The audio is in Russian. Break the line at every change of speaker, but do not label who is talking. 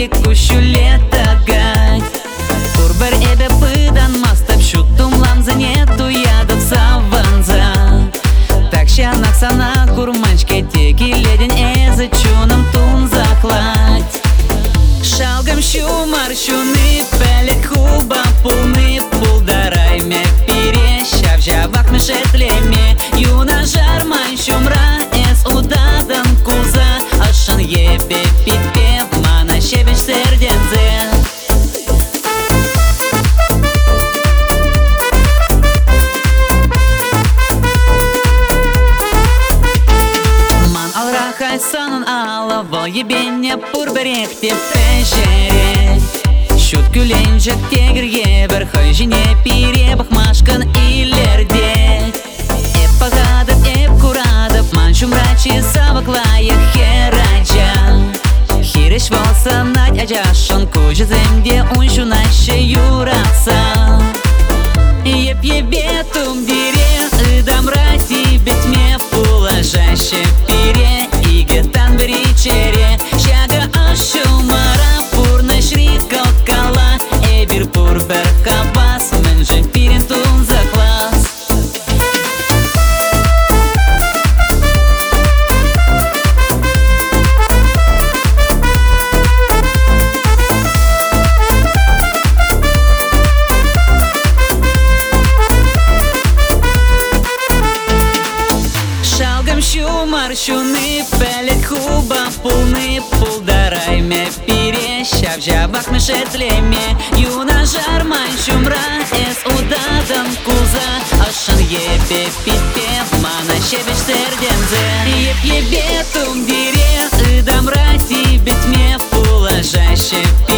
кущу летагать. Урбер эбе пыдан мастап шутум ламза нету ядов саванза. Так щанак сана курманчке теки ледень эзы чунам тун захлать. Шалгам щумар щуны пелек хуба пулны пулдарай ме перещав жавак мешетлеме юна жарман щумра эс удадан куза ашан ебе пипе мана щебеч сердензе. Санын алаво ебене пурберех те пешере. Шут күленжек тегірге бір хойжине пире бахмашкан илерде. Эп пагадып, эп курадып, маншум рачи саваклайық хераджа. Хиреш волса нать ажашын кужы земде уншу наше юраса. Еп ебетум дире, ыдам рати бетме пулажаще пире. Игетан беричере, щага ашумара пурна шрикал кала. Эбир пурбер кабас, менже пирин тун за класс. Шалгам щумар щуны пелек хуба пулны пулдарай ме перещав жавак мешетлеме юна жарман щумра эс удадан куза ашан ебе пипе мана щебеч сердензе. Еп ебетум дире, ыдам рати бетме пулажаще